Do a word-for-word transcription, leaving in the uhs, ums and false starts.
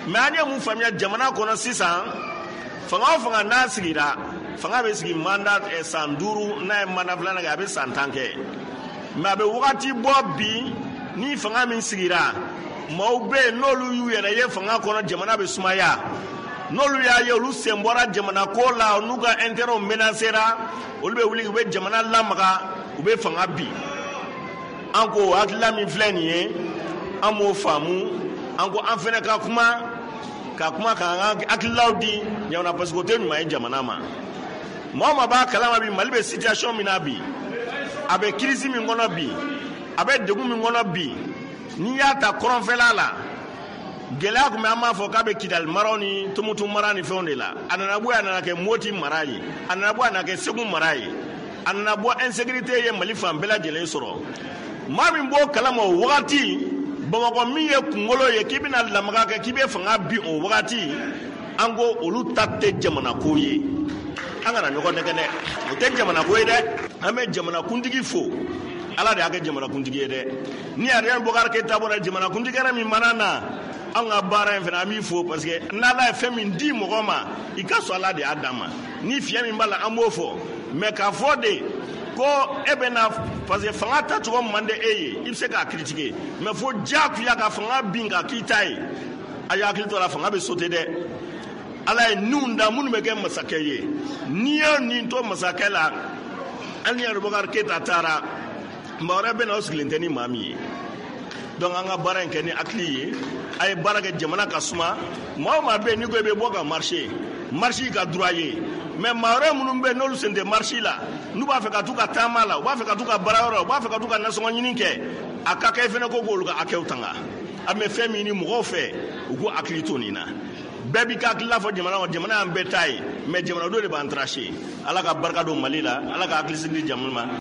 mais an ye mun faamuya jamana kɔnɔ sisan fanga o fanga n'a sigira fanga bɛ sigi mandat san duuru n'a ye mandat filanan kɛ a bɛ san tan kɛ mais a bɛ wagati bɔ bi ni fanga min sigira maaw bɛ yen n'olu y'u yɛrɛ ye fanga kɔnɔ jamana bɛ sumaya n'olu y'a ye olu sen bɔra jamana ko la n'u ka intérêt menacera olu bɛ wuli u bɛ jamana lamaga u bɛ fanga bi an ko hakilila min filɛ nin ye an m'o faamu an ko an fana ka kuma ka kuma k'an ka hakililaw di ɲamana parce que o tɛ ɲuman ye jamana ma maa o maa b'a kalama bi Mali bɛ situation min na bi a bɛ crise min kɔnɔ bi a bɛ degun min kɔnɔ bi n'i y'a ta kɔrɔnfɛla la gɛlɛya tun bɛ an b'a fɔ k'a bɛ Kidali mara ni Tumutu mara ni fɛnw de la a nana bɔ a nana kɛ Moti mara ye a nana bɔ a nana kɛ Segu mara ye a nana bɔ insécurité ye Mali fan bɛɛ lajɛlen sɔrɔ maa min b'o kalama o wagati Bamakɔ min ye kunkolo ye k'i bɛna lamaga kɛ k'i bɛ fanga bi o wagati an ko olu ta tɛ jamana ko ye an kana ɲɔgɔn nɛgɛ dɛ o tɛ jamana ko ye dɛ an bɛ jamanakuntigi fo Ala de y'a kɛ jamanakuntigi ye dɛ ni Ariel Bokar Keita bɔra jamanakuntigi yɛrɛ min mana na an ka baara in fana an b'i fo parce que n'Ala ye fɛn min di mɔgɔ ma i ka sɔn Ala de y'a d'a ma ni fiɲɛ min b'a la an b'o fɔ mais k'a fɔ de ko e bɛ na parce que fanga tacogo man di e ye i bɛ se k'a critiquer mais fo diyagoya ka fanga bin ka k'i ta ye a y'a hakili to a la fanga bɛ sauter dɛ Ala ye ninw da minnu bɛ kɛ masakɛ ye n'i ye nin to masakɛ la hali ni Ariel Bokar Keita taara maa wɛrɛ bɛ na o sigilen tɛ ni maa min ye donc an ka baara in kɛ ni hakili ye a ye baara kɛ jamana ka suma maa o maa bɛ yen n'i ko i bɛ bɔ ka marcher marche ka droit ye mais maa wɛrɛ minnu bɛ yen n'olu sen tɛ marche la n'u b'a fɛ ka t'u ka taama la u b'a fɛ ka t'u ka baara yɔrɔ la u b'a fɛ ka t'u ka nasɔngɔ ɲini kɛ a ka kɛ fɛnɛ ko k'olu ka hakɛw tanga a bɛ fɛn min ɲini mɔgɔw fɛ u k'u hakili to nin na bɛɛ b'i ka hakilila fɔ jamana kɔnɔ jamana y'an bɛɛ ta ye mais jamanadenw de b'an tracher Ala ka barika don Mali la Ala ka hakilisigi di jamana ma